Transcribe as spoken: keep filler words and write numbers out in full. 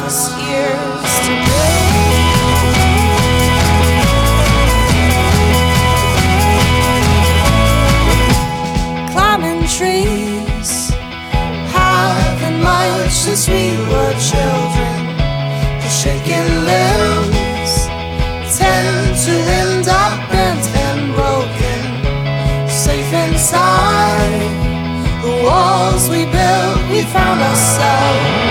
us years to build. Climbing trees, having much since we were children. The shaking limbs tend to end up bent and broken. Safe inside the walls we built, we found ourselves.